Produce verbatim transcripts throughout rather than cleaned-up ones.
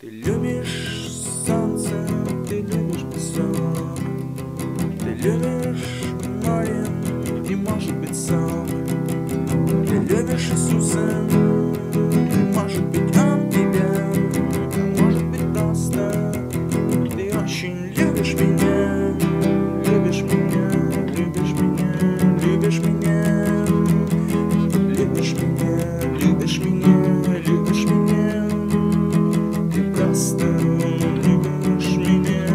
Ты любишь солнце, ты любишь песок, ты любишь море и, может быть, сон. Ты любишь Иисуса, может быть, Он тебя, а может быть, просто ты очень любишь меня, любишь меня, любишь меня, любишь меня, любишь меня, любишь меня, любишь меня. Ты просто любишь меня.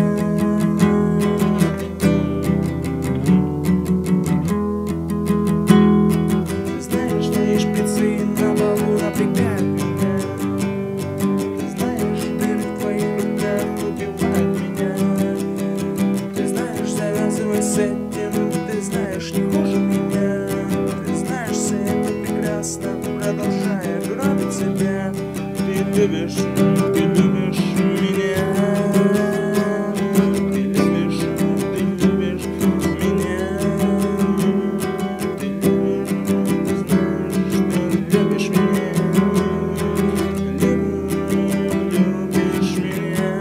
Ты знаешь, твои шприцы на балу напрягают меня. Ты знаешь, дыры в твоих руках убивают меня. Ты знаешь, завязывай с этим. Ты знаешь, не хуже меня. Ты знаешь, все это прекрасно, продолжая гробить себя. Ты любишь, ты любишь меня. Ты любишь, ты любишь меня. Ты любишь, ты знаешь, ты любишь меня. Любишь меня.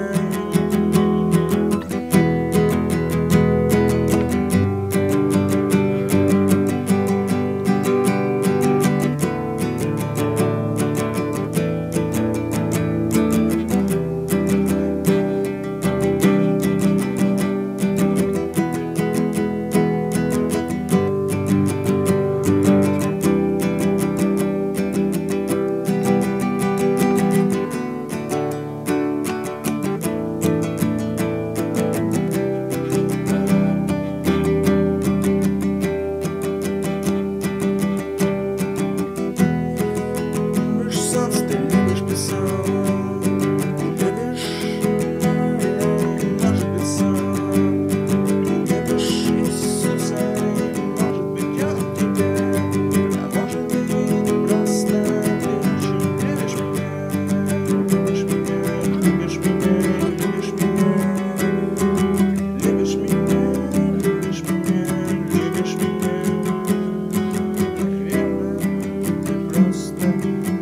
Любишь солнце, ты любишь песок, любишь море, может быть, сон. Любишь Иисуса, может быть, Он тебя, а может быть, просто ты очень любишь меня, любишь меня, любишь меня, любишь меня, любишь меня, любишь меня, любишь меня. Наверное, ты просто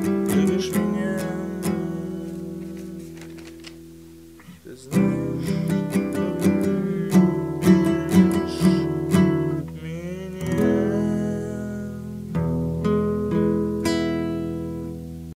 любишь меня. Ты знаешь.